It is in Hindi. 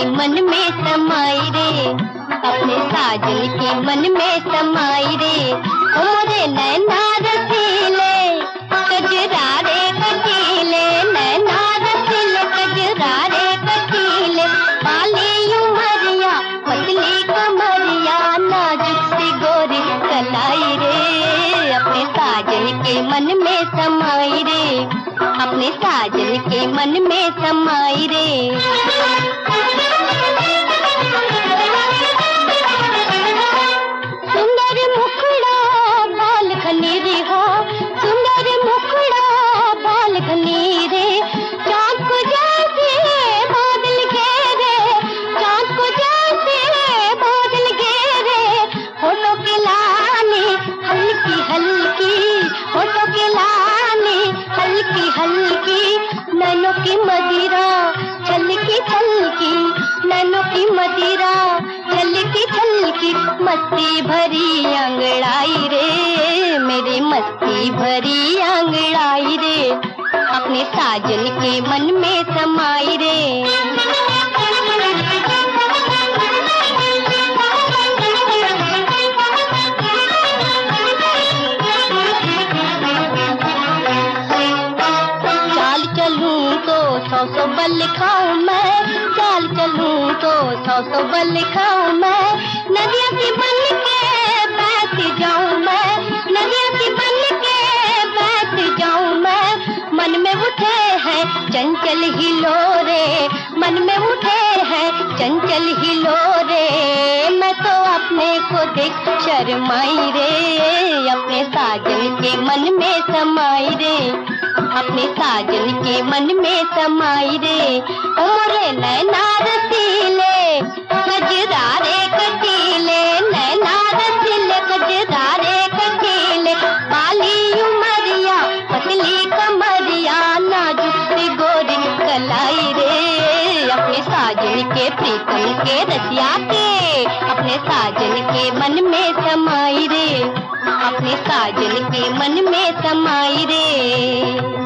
के मन में समाई रे, अपने साजन के मन में समाई रे। मोरे नैना रसीले कजरारे कटीले, नैना रसीले कजरारे कटीले, बाली उमरिया पतली कमरिया नाजुक सी गोरी कलाई रे, अपने साजन के मन में समाई रे, अपने साजन के मन में समाई रे। सुंदर मुखड़ा बाल घनेरे हो, सुंदर मुखड़ा बाल घनेरे, चाँद को जैसे बादल घेरे, चाँद को जैसे बादल घेरे, होठों के लाने हल्की हल्की, होठों के लाने हल्की हल्की, नैनों की मदिरा छलकी छलकी, नैनों की मदिरा छलकी छलकी, मस्ती भरी अंगड़ाई रे, मेरी मस्ती भरी अंगड़ाई रे, अपने साजन के मन में समाई रे। सौ बल खाऊं मैं, चाल चलूं तो सौ बल खाऊं मैं, नदिया की बन के बैठ जाऊं मैं, नदिया की बन के बैठ जाऊं मैं, मन में उठे हैं चंचल हिलोरे, मन में उठे हैं चंचल हिलोरे, मैं तो अपने को देख शर्माई रे, अपने साजन के मन में समाई रे, अपने साजन के मन में समाई रे। मोरे नैना रसीले कजरारे कटीले, नैना रसीले कजरारे कटीले, बाली उमरिया पतली कमरिया नाजुक सी गोरी कलाई रे, अपने साजन के प्रीतम के रसिया के, अपने साजन के मन में समाई रे, अपने साजन के मन में समाई रे।